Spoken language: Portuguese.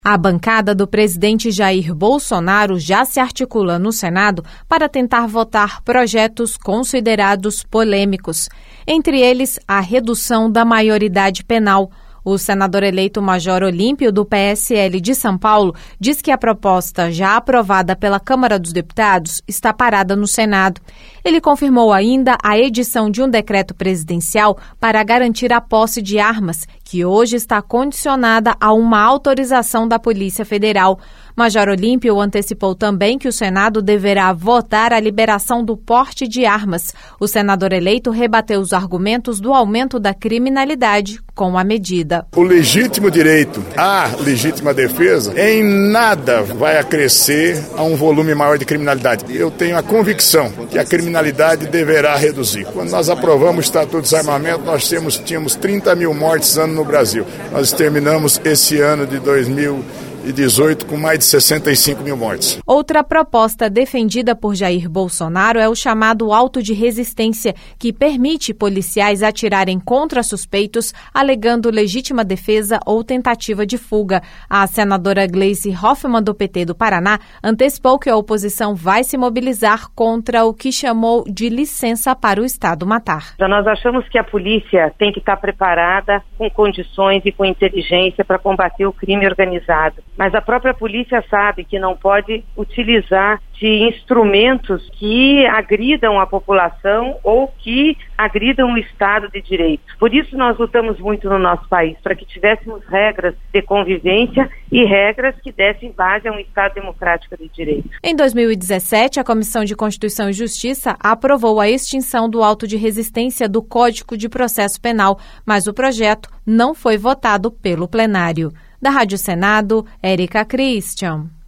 A bancada do presidente Jair Bolsonaro já se articula no Senado para tentar votar projetos considerados polêmicos, entre eles a redução da maioridade penal. O senador eleito Major Olímpio, do PSL de São Paulo, diz que a proposta, já aprovada pela Câmara dos Deputados, está parada no Senado. Ele confirmou ainda a edição de um decreto presidencial para garantir a posse de armas, que hoje está condicionada a uma autorização da Polícia Federal. Major Olímpio antecipou também que o Senado deverá votar a liberação do porte de armas. O senador eleito rebateu os argumentos do aumento da criminalidade com a medida. O legítimo direito à legítima defesa em nada vai acrescer a um volume maior de criminalidade. Eu tenho a convicção que a criminalidade deverá reduzir. Quando nós aprovamos o Estatuto de Desarmamento, nós tínhamos 30 mil mortes ano no Brasil. Nós terminamos esse ano de 2018 com mais de 65 mil mortes. Outra proposta defendida por Jair Bolsonaro é o chamado auto de resistência, que permite policiais atirarem contra suspeitos, alegando legítima defesa ou tentativa de fuga. A senadora Gleice Hoffmann, do PT do Paraná, antecipou que a oposição vai se mobilizar contra o que chamou de licença para o Estado matar. Nós achamos que a polícia tem que estar preparada com condições e com inteligência para combater o crime organizado. Mas a própria polícia sabe que não pode utilizar de instrumentos que agridam a população ou que agridam o Estado de Direito. Por isso nós lutamos muito no nosso país, para que tivéssemos regras de convivência e regras que dessem base a um Estado democrático de direito. Em 2017, a Comissão de Constituição e Justiça aprovou a extinção do auto de resistência do Código de Processo Penal, mas o projeto não foi votado pelo plenário. Da Rádio Senado, Érica Christian.